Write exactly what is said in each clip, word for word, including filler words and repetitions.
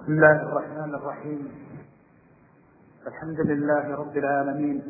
بسم الله الرحمن الرحيم. الحمد لله رب العالمين،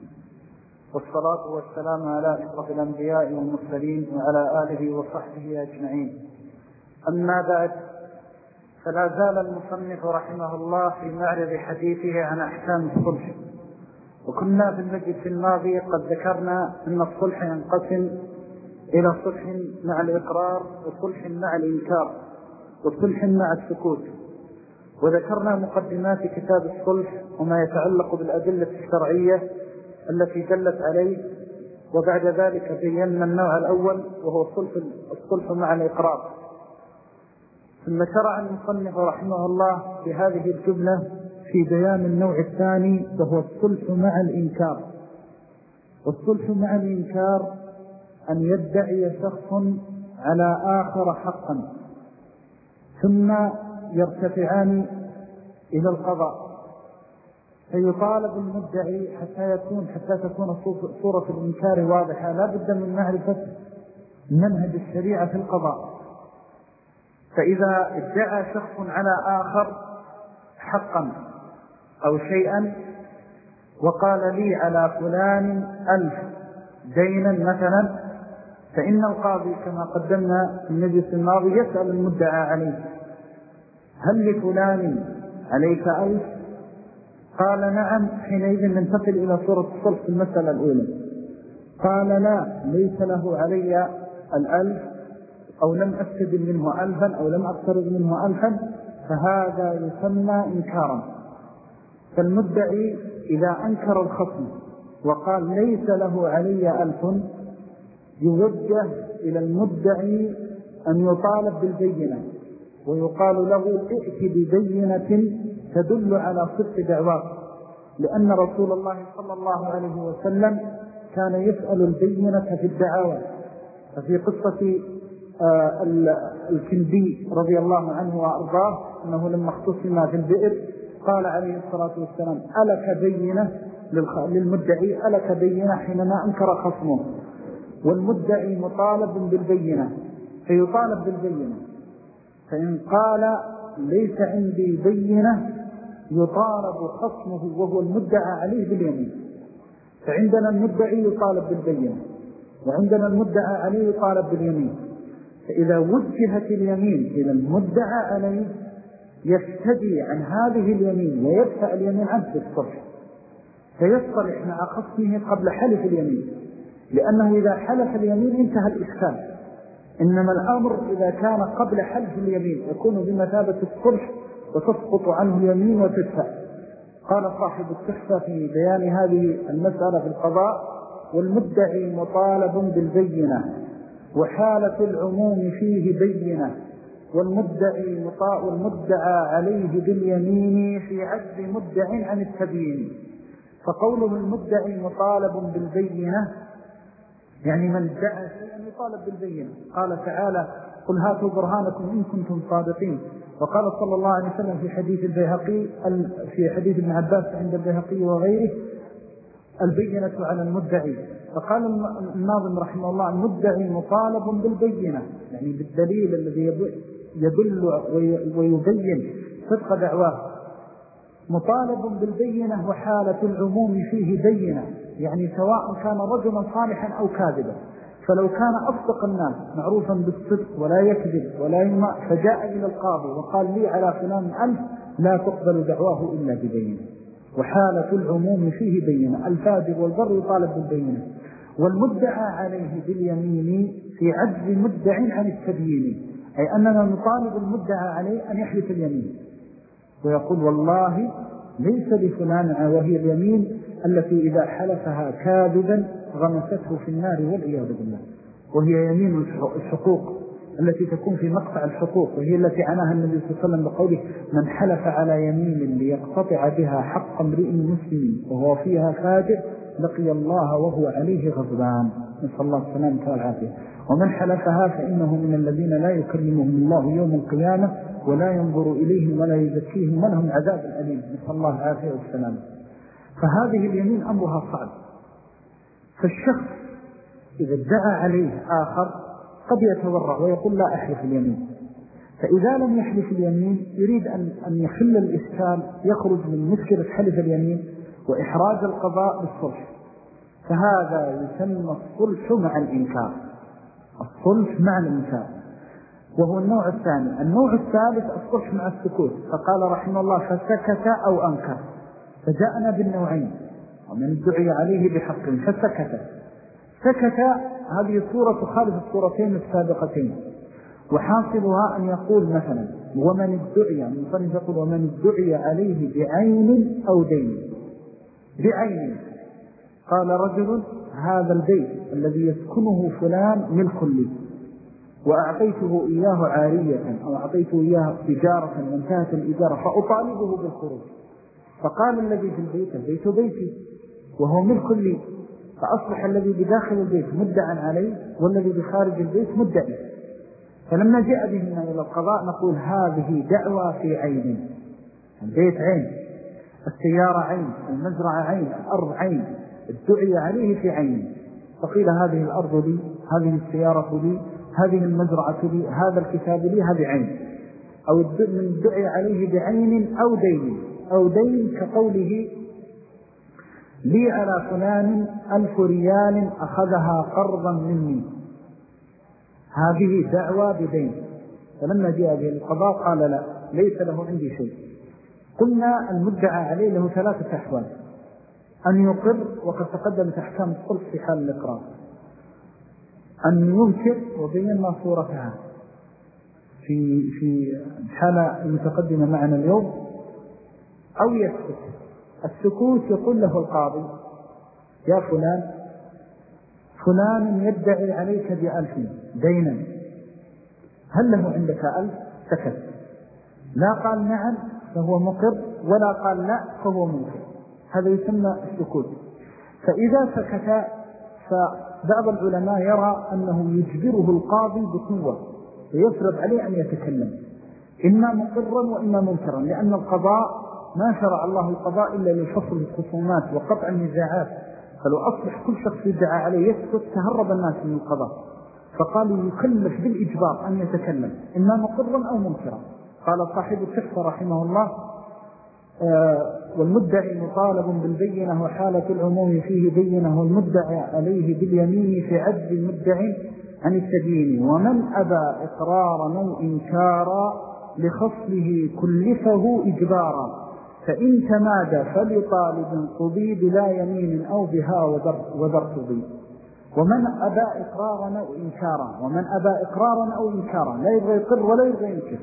والصلاة والسلام على أشرف الأنبياء والمرسلين وعلى آله وصحبه أجمعين. أما بعد، فلا زال المصنف رحمه الله في معرض حديثه عن أحكام الصلح. وكنا في المجلس الماضي قد ذكرنا أن الصلح ينقسم إلى صلح مع الإقرار، وصلح مع الإنكار، وصلح مع السكوت. وذكرنا مقدمات كتاب الصلح وما يتعلق بالأدلة الشرعية التي دلت عليه، وبعد ذلك بينا النوع الأول وهو الصلح مع الإقرار. ثم شرع المصنف رحمه الله بهذه الجملة في بيان النوع الثاني وهو الصلح مع الإنكار. والصلح مع الإنكار أن يدعي شخص على آخر حقا ثم يرتفعان إلى القضاء، فيطالب المدعي حتى يكون حتى تكون صورة الإنكار واضحة. لا بد من معرفة منهج الشريعة في القضاء. فإذا ادعى شخص على آخر حقا أو شيئا وقال لي على فلان ألف دينا مثلا، فإن القاضي كما قدمنا في المجلس الماضي يسأل المدعى عليه: هل لفلان عليك ألف؟ قال نعم. حينئذ ننتقل إلى صورة الصلح في المسألة الأولى. قال لا، ليس له علي الألف، أو لم أستدل منه ألفا، أو لم أقترض منه ألفا، فهذا يسمى إنكارا. فالمدعي إذا أنكر الخصم وقال ليس له علي ألف، يوجه إلى المدعي أن يطالب بالبينة، ويقال له ائت ببينة تدل على صدق دعواك، لأن رسول الله صلى الله عليه وسلم كان يسأل البينة في الدعاوى. ففي قصة الكندي رضي الله عنه وأرضاه أنه لما اختصم في البئر قال عليه الصلاة والسلام: ألك بينة للمدعي، ألك بينة، حينما أنكر خصمه. والمدعي مطالب بالبينة فيطالب بالبينة، فإن قال ليس عندي بينة يطالب خصمه وهو المدعى عليه باليمين. فعندنا المدعي يطالب بالبينة، وعندنا المدعى عليه يطالب باليمين. فإذا وجهت اليمين إلى المدعى عليه يفتدي عن هذه اليمين ويدفع اليمين عنه بالصلح، فيصطلح مع خصمه قبل حلف اليمين، لأنه إذا حلف اليمين انتهى الإشكال. إنما الأمر إذا كان قبل حلف اليمين يكون بمثابة الصلح وتسقط عنه اليمين وتدفع. قال صاحب التحفة في بيان هذه المسألة في القضاء: والمدعي مطالب بالبينة، وحالة العموم فيه بينة، والمدعي والمدعى عليه باليمين في عجز مدع عن التبيين. فقوله المدعي مطالب بالبينة يعني من ادعى شيئا يطالب بالبينة. قال تعالى: قل هاتوا برهانكم إن كنتم صادقين. وقال صلى الله عليه وسلم في حديث البيهقي في حديث ابن عباس عند البيهقي وغيره: البينة على المدعي. فقال الناظم رحمه الله: المدعي مطالب بالبينة، يعني بالدليل الذي يدل ويبين صدق دعواه. مطالب بالبينة وحالة العموم فيه بينة، يعني سواء كان رجلا صالحا أو كاذبا. فلو كان أصدق الناس معروفا بالصدق ولا يكذب ولا يماء فجاء إلى القاضي وقال لي على فلان ألف، لا تقبل دعواه إلا ببينة. وحالة العموم فيه بينة، الفاجر والبر يطالب بالبينة. والمدعى عليه باليمين في عجز مدع عن التبيين، أي أننا نطالب المدعى عليه أن يحلف اليمين ويقول: والله ليس لفلان، وهي اليمين التي إذا حلفها كاذبا غمسته في النار والعياذ بالله، وهي يمين الحقوق التي تكون في مقطع الحقوق، وهي التي عناها النبي صلى الله عليه وسلم بقوله: من حلف على يمين ليقتطع بها حق امرئ مسلم وهو فيها فاجر لقي الله وهو عليه غضبان، نسأل الله السلامة والعافية. ومن حلفها فإنه من الذين لا يكلمهم الله يوم القيامة ولا ينظر إليهم ولا يزكيهم ولهم عذاب أليم، نسأل الله العافية والسلامة. فهذه اليمين أمرها صعب. فالشخص إذا ادعى عليه آخر قد يتورع ويقول: لا أحلف اليمين، فإذا لم يحلف اليمين يريد أن, أن يحل الإشكال، يخرج من مشكلة حلف اليمين وإحراج القضاء بالصلح، فهذا يسمى الصلح مع الإنكار، الصلح مع الإنكار، وهو النوع الثاني. النوع الثالث الصلح مع السكوت، فقال رحمه الله فسكت أو أنكر، فجاءنا بالنوعين، ومن ادعي عليه بحق فسكت. سكت هذه الصورة تخالف الصورتين السابقتين، وحاصلها أن يقول مثلا ومن ادعي، المصنف يقول ومن ادعي عليه بعين أو دين. بعين قال رجل هذا البيت الذي يسكنه فلان ملك لي، وأعطيته إياه عارية أو أعطيته إياه إجارة وانتهت الإجارة فأطالبه بالخروج، فقال الذي في البيت البيت بيتي وهو ملك لي، فأصبح الذي بداخل البيت مدعا عليه والذي بخارج البيت مدعي. فلما جاء بهنا إلى القضاء نقول هذه دعوى في عين، البيت عين، السيارة عين، المزرعة عين، الأرض عين، الدعي عليه في عين، فقيل هذه الأرض لي، هذه السيارة لي، هذه المزرعة لي، هذا الكتاب لي، هذه عين. أو من الدعي عليه بعين أو دين، أو دين كقوله لي على فلان ألف ريال أخذها قرضا مني، هذه دعوى بدين. فلما جاء به القضاء قال لا، ليس له عندي شيء. قلنا المدعى عليه له ثلاثة أحوال: أن يقر، وقد تقدمت أحكام الصلح في حال الإقرار، أن ينكر وبينا صورتها في في الحالة المتقدمة معنا اليوم، أو يسكت. السكوت يقول له القاضي يا فلان فلان يدعي عليك بألف دينا، هل له عندك ألف؟ سكت، لا قال نعم فهو مقر، ولا قال لا فهو منكر، هذا يسمى السكوت. فإذا سكت فبعض العلماء يرى أنه يجبره القاضي بقوة ويفرض عليه أن يتكلم، إما مقرا وإما منكرا، لأن القضاء ما شرع الله القضاء إلا لفصل الخصومات وقطع النزاعات، فلو أصبح كل شخص يدعى عليه يسكت تهرب الناس من القضاء، فقالوا يكلف بالإجبار أن يتكلم إما مقرا أو منكرا. قال صاحب التحفة رحمه الله آه والمدعي مطالب بالبينة وحالة العموم فيه بينة، والمدعي عليه باليمين في عجز المدعي عن التدين، ومن أبى إقرارا أو إنكارا لخصله كلفه إجبارا، فإن تمادى فلطالب قضي بلا يمين أو بها وذر قضي. ومن أبى إقرارا أو إنكارا، ومن أبى إقرارا أو إنكارا لا يبغى يقر ولا يبغى ينكر،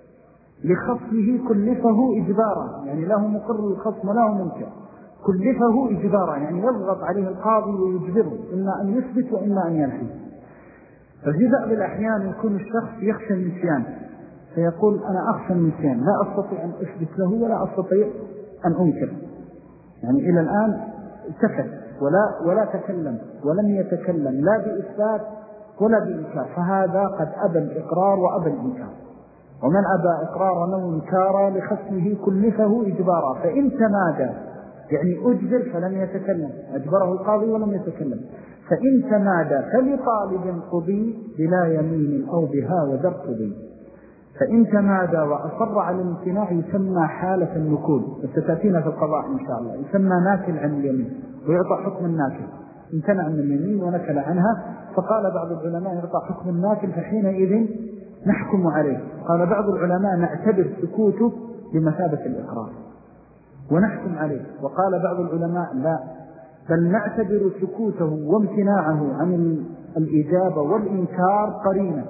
لخصمه كلفه إجبارا، يعني له مقر الخصم وله منكر، كلفه إجبارا يعني يضغط عليه القاضي ويجبره إما أن يثبت وإما أن ينفي. ففي بعض الأحيان يكون الشخص يخشى النسيان فيقول أنا أخشى النسيان، لا أستطيع أن أثبت له ولا أستطيع أن أنكر، يعني إلى الآن سكت ولا, ولا تكلم ولم يتكلم لا بإثبات ولا بإنكار، فهذا قد أبى الإقرار وأبى الإنكار. ومن أبى إقرارا أو إنكارا لخصمه كلفه إجبارا، فإن تمادى يعني أجبر فلم يتكلم، أجبره القاضي ولم يتكلم، فإن تمادى فلطالب قضي بلا يمين أو بها وذر قضي. فإن تمادى وأصر على الامتناع يسمى حالة النكول، وستأتينا في القضاء إن شاء الله، يسمى ناكل عن اليمين ويعطى حكم الناكل، امتنع من اليمين ونكل عنها. فقال بعض العلماء يعطى حكم الناكل فحينئذ نحكم عليه. قال بعض العلماء نعتبر سكوته بمثابة الإقرار ونحكم عليه. وقال بعض العلماء لا، بل نعتبر سكوته وامتناعه عن الإجابة والإنكار قرينة،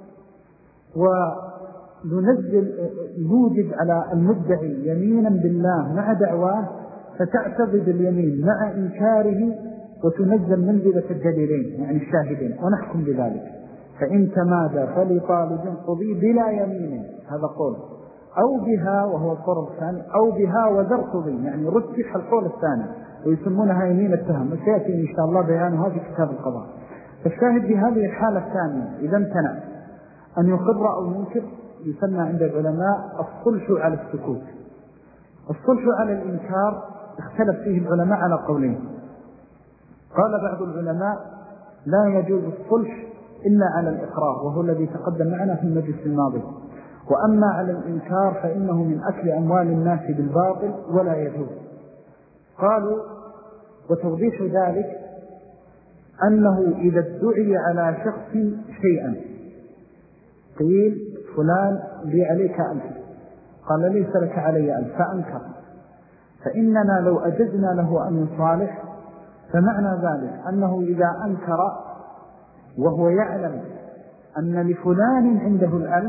وننزل نوجد على المدعي يمينا بالله مع دعواه فتعتضد اليمين مع إنكاره وتنزل منزلة الدليلين يعني الشاهدين ونحكم بذلك. فإن تمادى فلطالب قضي بلا يمين، هذا قول، أو بها وهو القول الثاني، أو بها وذر قضي يعني رتح القول الثاني ويسمونها يمين التهم، وسيأتي إن شاء الله بيانها في كتاب القضاء. فالشاهد بهذه الحالة الثانية إذا امتنع أن يقر أو ينكر يسمى عند العلماء الصلح على السكوت. الصلح على الإنكار اختلف فيه العلماء على قولين. قال بعض العلماء لا يجوز الصلح إلا على الإقرار، وهو الذي تقدم معنا في المجلس الماضي. وأما على الإنكار فإنه من أكل أموال الناس بالباطل ولا يجوز. قالوا وتوضيح ذلك أنه إذا ادعي على شخص شيئا، قيل فلان لي عليك ألف، قال ليس لك علي ألف فأنكر، فإننا لو أجزنا له أن يصالح فمعنى ذلك أنه إذا أنكر وهو يعلم أن لفلان عنده الألف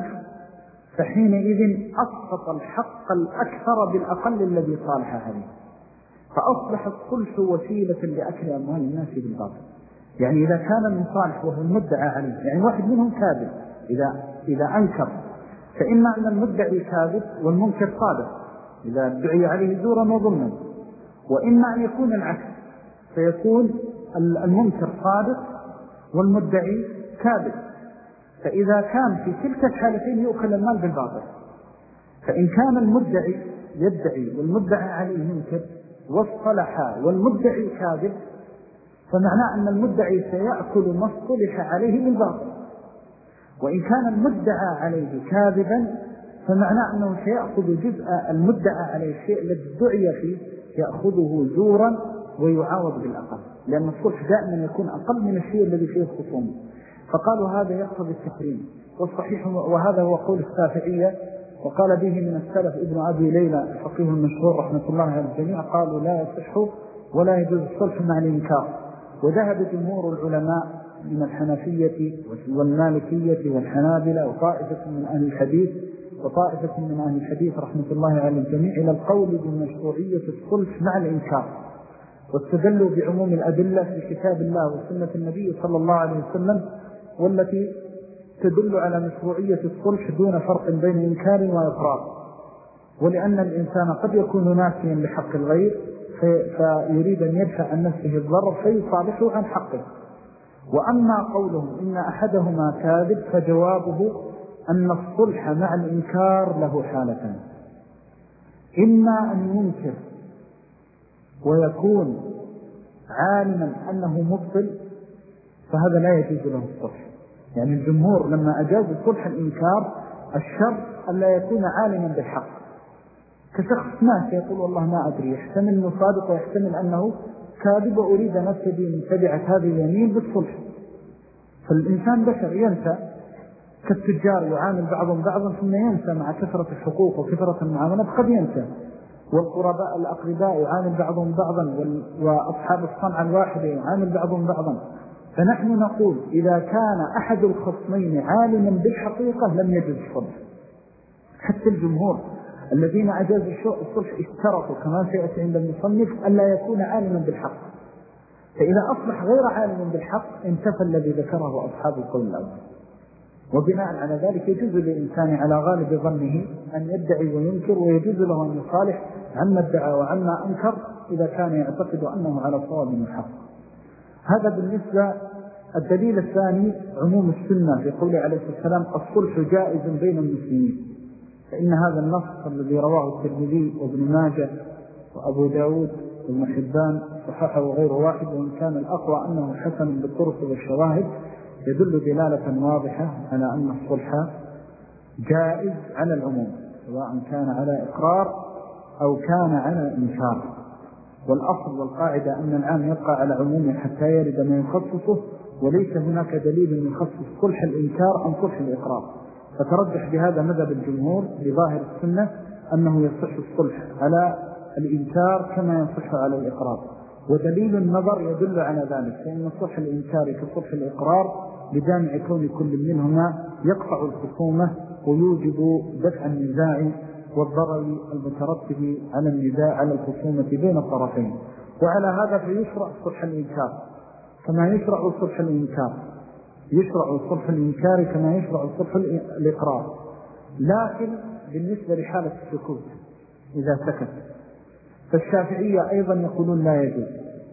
فحينئذ أسقط الحق الأكثر بالأقل الذي صالح عليه، فأصبح الصلح وسيلة لأكل أموال الناس بالباطل. يعني إذا كان من صالح وهو المدعى عليه، يعني واحد منهم كاذب، إذا, إذا أنكر فإما أن المدعي كاذب والمنكر صادق إذا ادعي عليه زورا وظلما، وإما أن يكون العكس فيكون المنكر صادق والمدعي كاذب. فإذا كان في تلك الحالتين يؤكل المال بالباطل. فإن كان المدعي يدعي والمدعى عليه منكر واصطلح والمدعي كاذب، فمعناه أن المدعي سيأكل ما اصطلح عليه بالباطل. وإن كان المدعى عليه كاذبا فمعناه أنه سيأخذ جزء المدعى عليه الشيء الذي ادعي فيه يأخذه زورا ويعاوض بالأقل، لأن الصلح دائما يكون أقل من الشيء الذي فيه الخصوم. فقالوا هذا يقتضي التحريم، والصحيح وهذا هو قول الشافعية، وقال به من السلف ابن أبي ليلى الفقيه المشهور رحمة الله على الجميع، قالوا لا يصح ولا يجوز الصلح مع الإنكار. وذهب جمهور العلماء من الحنفية والمالكية والحنابلة وطائفة من أهل الحديث وطائفة من أهل الحديث رحمة الله على الجميع إلى القول بمشروعية الصلح مع الإنكار، واستدلوا بعموم الأدلة في كتاب الله وسنة النبي صلى الله عليه وسلم، والتي تدل على مشروعية الصلح دون فرق بين إنكار وإقرار. ولأن الإنسان قد يكون ناسيا لحق الغير فيريد أن يدفع عن نفسه الضرر فيصالحه عن حقه. وأما قولهم إن أحدهما كاذب فجوابه أن الصلح مع الإنكار له حالتان: إما أن ينكر ويكون عالما أنه مبطل فهذا لا يجوز له الصلح. يعني الجمهور لما أجاز صلح الإنكار الشرط أن لا يكون عالما بالحق، كشخص ناس يقول والله ما أدري، يحتمل أنه صادق ويحتمل أنه كاذب وأريد أن أبتدي من تبعة هذه اليمين بالصلح. فالإنسان بشر ينسى، كالتجار يعامل بعضهم بعضا ثم ينسى مع كثرة الحقوق وكثرة المعاملات قد ينسى، والقرباء الأقرباء يعامل بعضهم بعضا، وأصحاب الصنعة الواحدة يعامل بعضهم بعضا. فنحن نقول إذا كان أحد الخصمين عالما بالحقيقة لم يجوز الصلح. حتى الجمهور الذين أجازوا الصلح اشترطوا كما سيأتي عند المصنف ألا يكون عالما بالحق، فإذا أصبح غير عالم بالحق انتفى الذي ذكره أصحاب القول الأول. وبناء على ذلك يجوز للإنسان على غالب ظنه أن يدعي وينكر، ويجوز له أن يصالح عما ادعى وعما أنكر إذا كان يعتقد أنه على صواب من الحق. هذا بالنسبة. الدليل الثاني عموم السنة في قوله عليه السلام الصلح جائز بين المسلمين، فإن هذا النص الذي رواه الترمذي وابن ماجه وأبو داود وابن حبان صححه وغير واحد، وإن كان الأقوى أنه حسن بالطرق والشواهد، يدل دلالة واضحة على أن الصلح جائز على العموم سواء كان على إقرار أو كان على إنكار. والأصل والقاعدة أن العام يبقى على عمومه حتى يرد ما يخصصه، وليس هناك دليل يخصص صلح الإنكار عن صلح الإقرار. فترجح بهذا مذهب الجمهور بظاهر السنة أنه يصح الصلح على الإنكار كما يصح على الإقرار، ودليل النظر يدل على ذلك، فإن صلح الإنكار كصلح الإقرار بجامع كون كل منهما يقطع الخصومة ويوجب دفع النزاع والضرر المترتب على النزاع على الخصومة بين الطرفين. وعلى هذا فيشرع صلح الإنكار كما يشرع صلح الإنكار يشرع صلح الإنكار كما يشرع صلح الإقرار. لكن بالنسبة لحالة السكوت إذا سكت فالشافعية أيضا يقولون لا يجوز،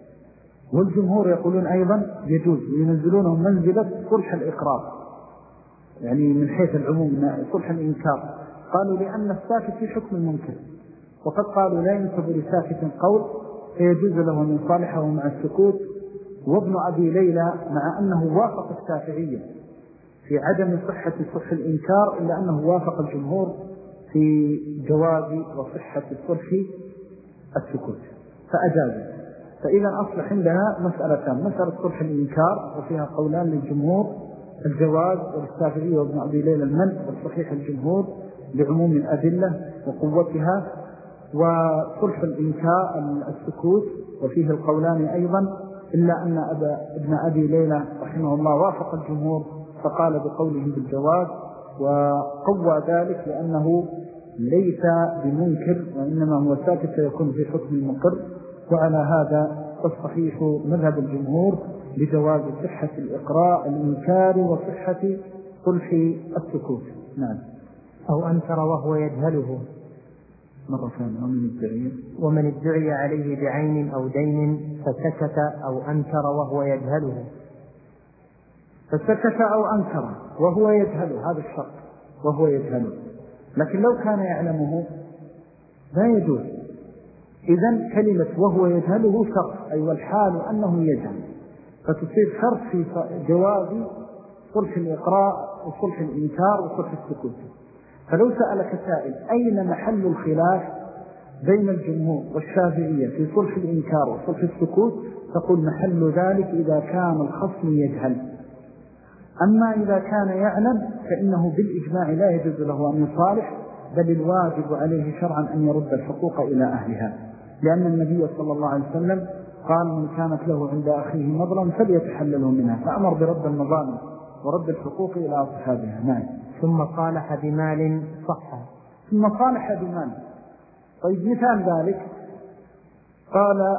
والجمهور يقولون أيضا يجوز، وينزلونه منزلة صلح الإقرار، يعني من حيث العموم صلح الإنكار. قالوا لأن الساكت في حكم المنكر، وقد قالوا لا ينسب لساكت قول فيجوز له من صالحه مع السكوت. وابن أبي ليلى مع أنه وافق الشافعية في عدم صحة صلح الإنكار، إلا أنه وافق الجمهور في جواز وصحة صلح السكوت فأجازه. فإذا أصبح عندها مسألتان: مسألة صلح الإنكار وفيها قولان للجمهور الجواز، والشافعي وابن أبي ليلى المنع، والصحيح الجمهور لعموم الأدلة وقوتها. وصلح الإنكار السكوت وفيه القولان أيضا، إلا أن أبا ابن أبي ليلى رحمه الله وافق الجمهور فقال بقوله بالجواز، وقوى ذلك لأنه ليس بمنكر وإنما هو ساكت فيكون في حكم المقر. وعلى هذا الصحيح مذهب الجمهور بجواز صحة الإقراء الإنكار وصحة صلح السكوت. نعم. أو أنكر وهو يجهله مرة ثانية. ومن ادعي ومن ادعي عليه بعين أو دين فسكت أو أنكر وهو يجهله. فسكت أو أنكر وهو يجهله، هذا الشرط وهو يجهله. لكن لو كان يعلمه لا يجوز. إذن كلمة وهو يجهله شرط، أي والحال أنه يجهل، فتصير شرط في جواز صلح الإقراء وصلح الإنكار وصلح السكوت. فلو سألك سائل أين محل الخلاف بين الجمهور والشافعية في صلح الإنكار وصلح السكوت، تقول محل ذلك إذا كان الخصم يجهل. أما إذا كان يعلم فإنه بالإجماع لا يجوز له أن يصالح، بل الواجب عليه شرعا أن يرد الحقوق إلى أهلها، لأن النبي صلى الله عليه وسلم قال: من كانت له عند أخيه مظلم فليتحلله منها، فأمر برد المظالم ورد الحقوق إلى أصحابها. نعم. ثم صالح بمال صح. ثم صالح بمال. طيب مثال ذلك: قال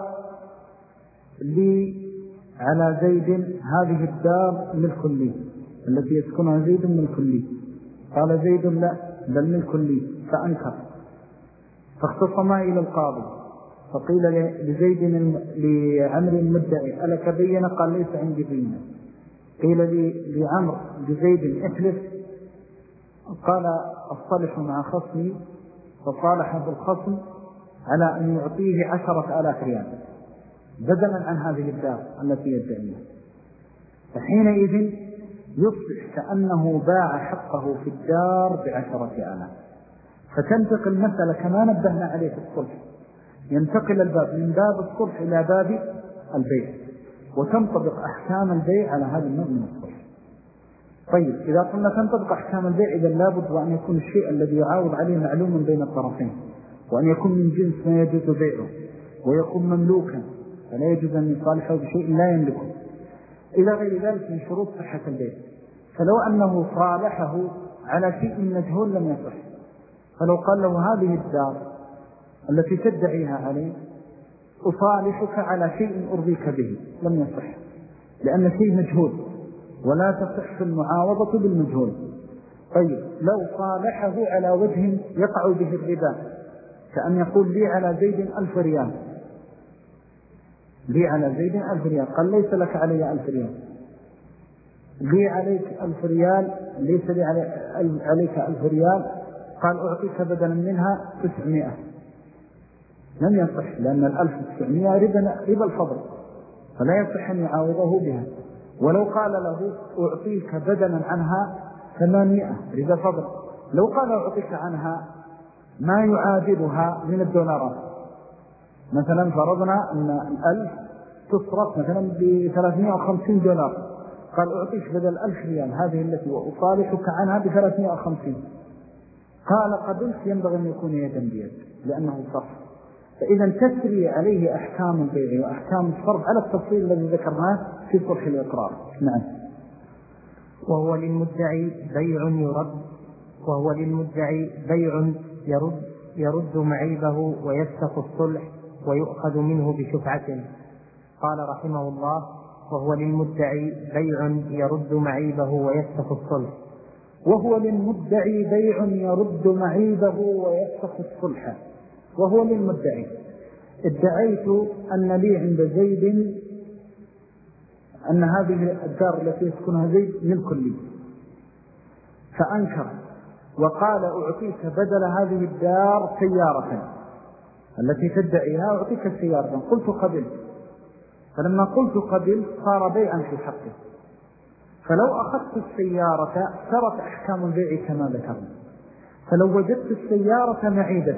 لي على زيد هذه الدار ملك لي التي يسكنها زيد ملك لي. قال زيد: لا، بل ملك لي. فأنكر، فاختصما إلى القاضي، فقيل لزيد لعمر المدعي: ألك بينة؟ قال: ليس عندي بينة. قيل لعمر لزيد: احلف. قال: أصطلح مع خصمي. فصالح بالخصم على أن يعطيه عشرة آلاف ريال بدلا عن هذه الدار التي يدعيها. فحينئذ يصبح كأنه باع حقه في الدار بعشرة آلاف. فتنتقل المسألة كما نبهنا عليه في الصلح، ينتقل الباب من باب الصلح إلى باب البيع، وتنطبق أحكام البيع على هذا النوع من الصلح. طيب إذا قلنا تنطبق أحكام البيع، إذا لابد وأن يكون الشيء الذي يعاوض عليه معلوم بين الطرفين، وأن يكون من جنس ما يجوز بيعه، ويكون مملوكا فلا يجوز أن يصالحه بشيء لا يملكه، إلى غير ذلك من شروط صحة البيع. فلو أنه صالحه على شيء مجهول لم يصح. فلو قال له: هذه الدار التي تدعيها عليه أصالحك على شيء أرضيك به، لم يصح، لأن شيء مجهول ولا تصح المعاوضة بالمجهول. طيب لو صالحه على وجه يقع به الربا، كأن يقول: لي على زيد ألف ريال، لي على زيد ألف ريال، قال: ليس لك علي ألف ريال. لي عليك ألف ريال، ليس لي عليك ألف ريال، قال: أعطيك بدلا منها تسعمائة. لم يصح، لأن الألف تسعمائة ربا, ربا الفضل، فلا يصح أن يعاوضه بها. ولو قال له: أعطيك بدلا عنها ثمانمائة ربا فضل، لو قال: أعطيك عنها ما يعادلها من الدولارات، مثلا فرضنا أن الألف تصرف مثلا بثلاثمائة وخمسين دولار، قال: أعطيك بدل ألف ريال هذه التي وأصالحك عنها بثلاثمائة وخمسين، قال: قبلت، ينبغي أن يكون يدا بيد لأنه صرف. فإذا تسري عليه أحكام البيع وأحكام الصرف على التفصيل الذي ذكرناه في صلح الإقرار. نعم. وهو للمدعي بيع يرد وهو للمدعي بيع يرد يرد معيبه ويفسخ الصلح ويؤخذ منه بشفعة. قال رحمه الله: وهو للمدعي بيع يرد معيبه ويفسخ الصلح. وهو للمدعي بيع يرد معيبه ويفسخ الصلح. وهو للمدعي: ادعيت أن لي عند زيد أن هذه الدار التي يسكنها زيد ملك لي، فأنكر وقال: أعطيك بدل هذه الدار سيارة التي تدعيها، أعطيك السيارة. قلت: قبل. فلما قلت قبل صار بيعا في حقه. فلو أخذت السيارة سرت أحكام البيع كما ذكرنا. فلو وجدت السيارة معيبة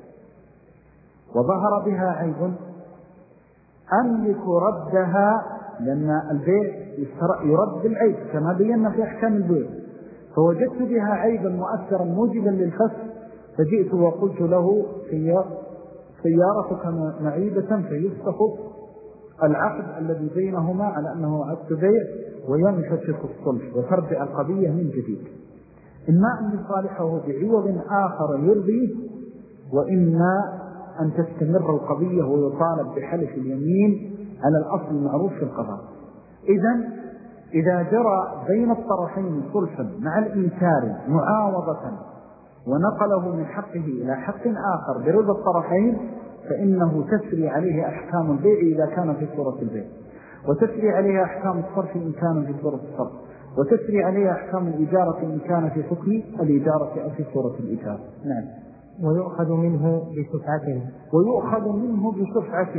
وظهر بها عيب أملك ردها، لأن البيع يرد بالعيب كما بينا في أحكام البيع، فوجدت بها عيبا مؤثرا موجبا للفسخ، فجئت وقلت له سيارتك معيبة فيفسخ العقد الذي بينهما على أنه عقد بيع وينفسخ الصلح وترجع القضية من جديد، إما أن يصالحه بعوض آخر يرضيه، وإما أن تستمر القضية ويطالب بحلف اليمين على الأصل المعروف في القضاء. إذن إذا جرى بين الطرفين صلحا مع الإنكار معاوضة ونقله من حقه إلى حق آخر برضا الطرفين، فإنه تسري عليه أحكام البيع إذا كان في صورة البيع، وتسري عليه أحكام الصرف إن كان في صورة الصرف، وتسري عليه أحكام الإجارة إن كان في حكم الإجارة أو في صورة الإجارة. نعم. ويؤخذ منه بشفعة ويؤخذ منه بشفعة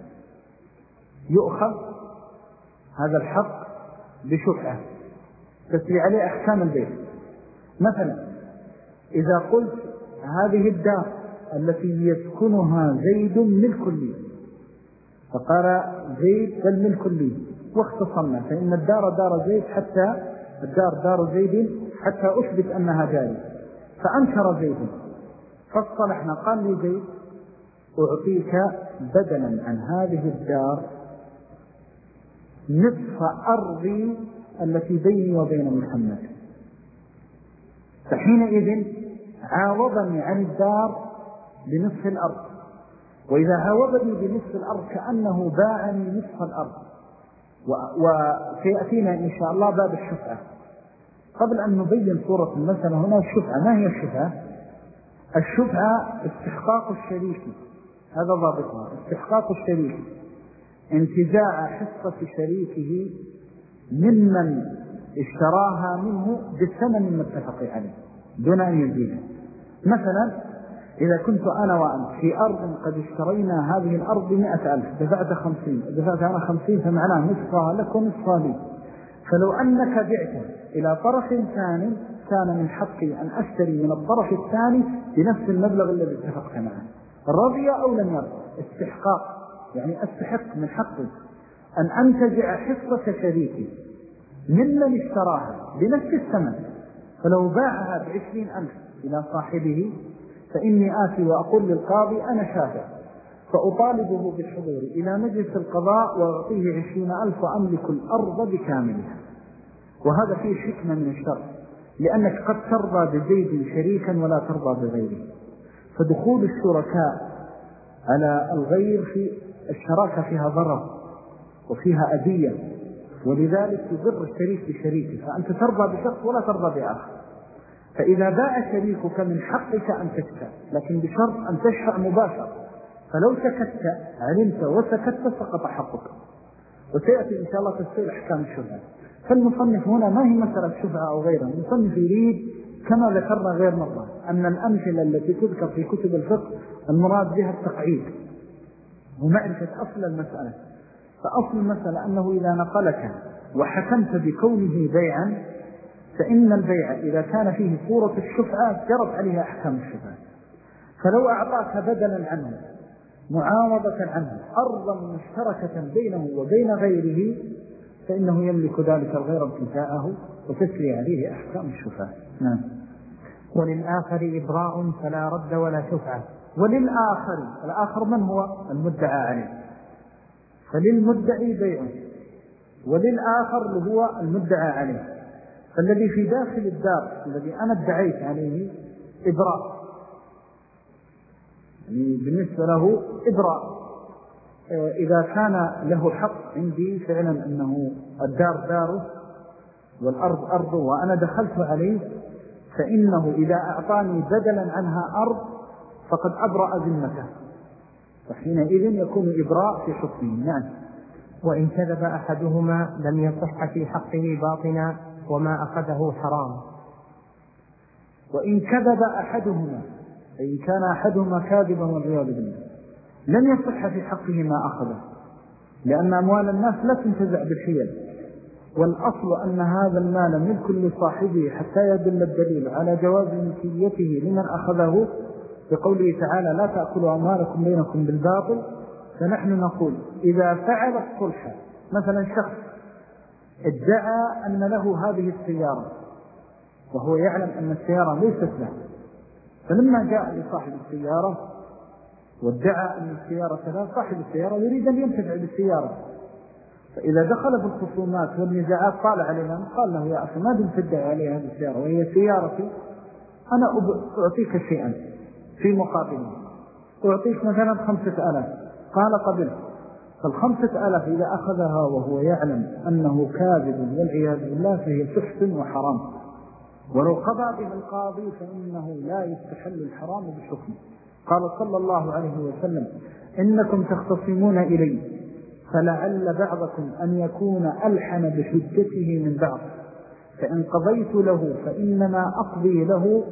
يؤخذ هذا الحق بشفعة تسري عليه أحكام البيع. مثلا إذا قلت هذه الدار التي يسكنها زيد ملك لي، فقال زيد بل ملك لي، واختصمنا فإن الدار دار زيد حتى الدار دار زيد حتى أثبت أنها داري، فأنكر زيد، فاصطلحنا قال لي زيد أعطيك بدلا عن هذه الدار نصف أرضي التي بيني وبين محمد، فحينئذ عاوضني عن الدار بنصف الأرض، وإذا عاوضني بنصف الأرض كأنه باعني نصف الأرض. وسيأتينا إن شاء الله باب الشفعة. قبل أن نبين صورة المسألة هنا الشفعة، ما هي الشفعة؟ الشفعة استحقاق الشريك، هذا ضابطها، استحقاق الشريك انتزاع حصة شريكه ممن اشتراها منه بالثمن المتفق عليه دون أن يزيدها. مثلا إذا كنت أنا وأنت في أرض قد اشترينا هذه الأرض بمئة ألف، دفعت خمسين، دفعت أنا خمسين، فمعناه نصفها لك ونصفها لي، فلو أنك بعت إلى طرف ثاني كان من حقي أن أشتري من الطرف الثاني بنفس المبلغ الذي اتفقت معه، رضي أو لم يرضى. استحقاق يعني أستحق من حقي أن أنتزع حصة شريكي ممن اشتراها بنفس الثمن، فلو باعها بعشرين ألف إلى صاحبه فإني آتي وأقول للقاضي أنا شافع، فأطالبه بالحضور إلى مجلس القضاء وأعطيه عشرين ألف وأملك الأرض بكاملها. وهذا فيه حكمة من الشرع، لأنك قد ترضى بزيد شريكا ولا ترضى بغيره، فدخول الشركاء على الغير في الشراكة فيها ضرر وفيها أذية، ولذلك يضر الشريك بشريكه، فأنت ترضى بشخص ولا ترضى بآخر. فإذا باع شريكك من حقك أن تشفع، لكن بشرط أن تشفع مباشرة، فلو سكت علمت وسكت سقط حقك. وسيأتي إن شاء الله تفصيل أحكام الشفعة. فالمصنف هنا ما هي مسألة شفعة أو غيرها، المصنف يريد كما ذكرنا غير مرة أن الأمثلة التي تذكر في كتب الفقه المراد بها التقعيد ومعرفة أصل المسألة. فأصل المسألة أنه إذا نقلك وحكمت بكونه بيعا، فإن البيع إذا كان فيه صورة الشفعة جرت عليها أحكام الشفعة. فلو أعطاك بدلا عنه معاوضة عنه أرضا مشتركة بينه وبين غيره، فإنه يملك ذلك الغير ابتداءه وتسري عليه أحكام الشفعة. نعم. وللآخر إبراء فلا رد ولا شفعة. وللآخر، الآخر من هو؟ المدعى عليه. فللمدعي بيع وللآخر هو المدعى عليه. فالذي في داخل الدار الذي أنا ادعيت عليه إبراء، يعني بالنسبة له إبراء. إذا كان له حق عندي فعلا أنه الدار داره والأرض أرضه وأنا دخلت عليه، فإنه إذا أعطاني بدلا عنها أرض فقد أبرأ ذمته، فحينئذ يكون إبراء في حكمه. نعم. وإن كذب أحدهما لم يصح في حقه باطنا وما أخذه حرام. وإن كذب أحدهما أي كان أحدهما كاذبا والعياذ بالله لم يصح في حقه ما أخذه، لأن أموال الناس لا تنتزع بالحيل، والأصل أن هذا المال ملك لصاحبه حتى يدل الدليل على جواز ملكيته لمن أخذه بقوله تعالى لا تأكلوا أموالكم بينكم بالباطل. فنحن نقول إذا فعل الصلح، مثلا شخص ادعى أن له هذه السيارة وهو يعلم أن السيارة ليست له، فلما جاء لصاحب السيارة وادعى أن السيارة له، صاحب السيارة يريد أن ينتفع بالسيارة، فإذا دخل في الخصومات والنزاعات قال علينا، قال له يا أخي ما دمت تدعي علي هذه السيارة وهي سيارتي، أنا أعطيك شيئا في مقابله، أعطيك مثلا خمسة آلاف. قال قبل، فالخمسة آلاف إذا أخذها وهو يعلم أنه كاذب والعياذ بالله فهي سحت وحرام، ولو قضى به القاضي فإنه لا يستحل الحرام بحكم. قال صلى الله عليه وسلم إنكم تختصمون إلي فلعل بعضكم أن يكون ألحن بحجته من بعض، فإن قضيت له فإنما أقضي له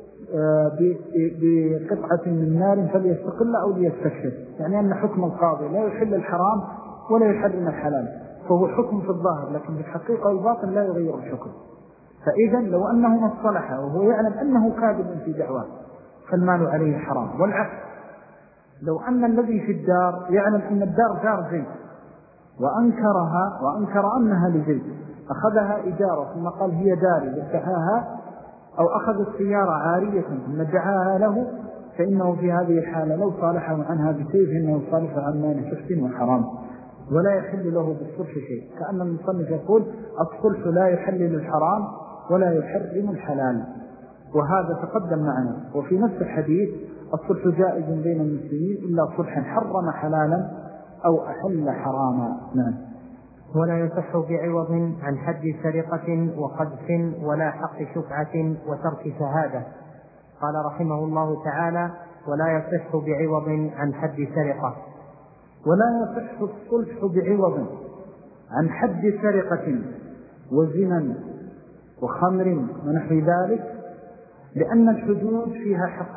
بقطعة من نار فليستقل أو ليستكشف، يعني أن حكم القاضي لا يحل الحرام ولا يحرم الحلال، فهو حكم في الظاهر لكن في الحقيقة والباطن لا يغير الحكم. فإذا لو أنه مصطلح وهو يعلم أنه كاذب في دعواه فالمال عليه حرام. والعكس، لو أن الذي في الدار يعلم أن الدار دار زيد وأنكرها وأنكر أنها لزيد، أخذها إجارة ثم قال هي داري وادعاها، أو أخذ السيارة عارية ثم ادعاها له، فإنه في هذه الحالة لو صالحه عنها بسيف إنه صالح عن مال سحت وحرام، ولا يحل له بالصلح شيء. كأن المصنف يقول الصلح لا يحلل الحرام ولا يحرم الحلال، وهذا تقدم معنا. وفي نفس الحديث الصلح جائز بين المسلمين إلا صلحا حرم حلالا أو أحل حراما. نعم. ولا يصح بعوض عن حد سرقة وقذف ولا حق شفعة وترك شهادة. قال رحمه الله تعالى ولا يصح بعوض عن حد سرقة. ولا يصح الصلح بعوض عن حد سرقة وزنا وخمر ونحو ذلك، لأن الحدود فيها حق